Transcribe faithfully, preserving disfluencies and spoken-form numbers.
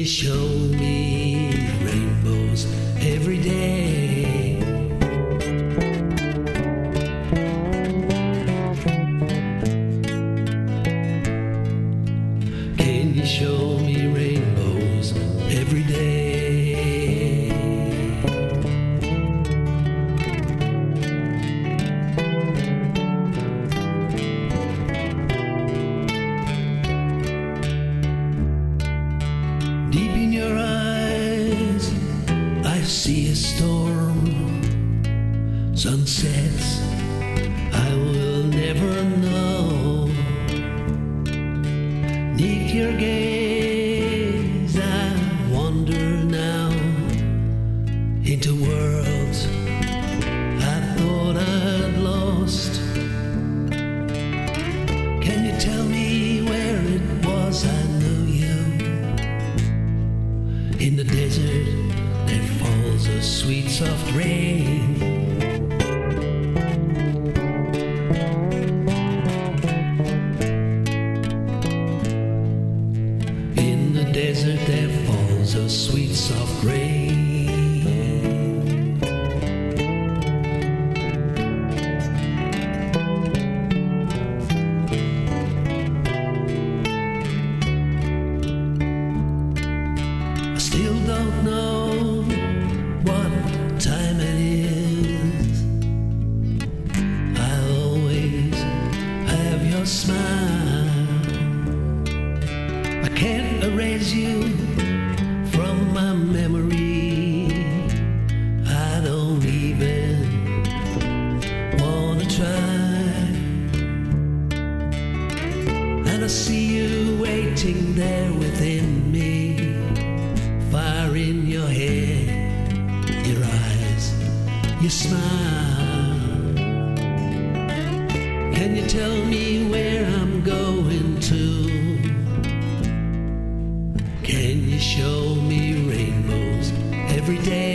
you show me rainbows every day? Can you show me rainbows every day? Deep in your eyes, I see a storm. Sunsets I will never know. Neath your gaze, I wander now into worlds I thought I'd lost. Can you tell me where it was I knew you? In the desert there falls a sweet soft rain. In the desert there falls a sweet soft rain. Still don't know what time it is. I always have your smile. I can't erase you from my memory. I don't even wanna try. And I see you waiting there within me. Fire in your hair, your eyes, your smile. Can you tell me where I'm going to? Can you show me rainbows every day?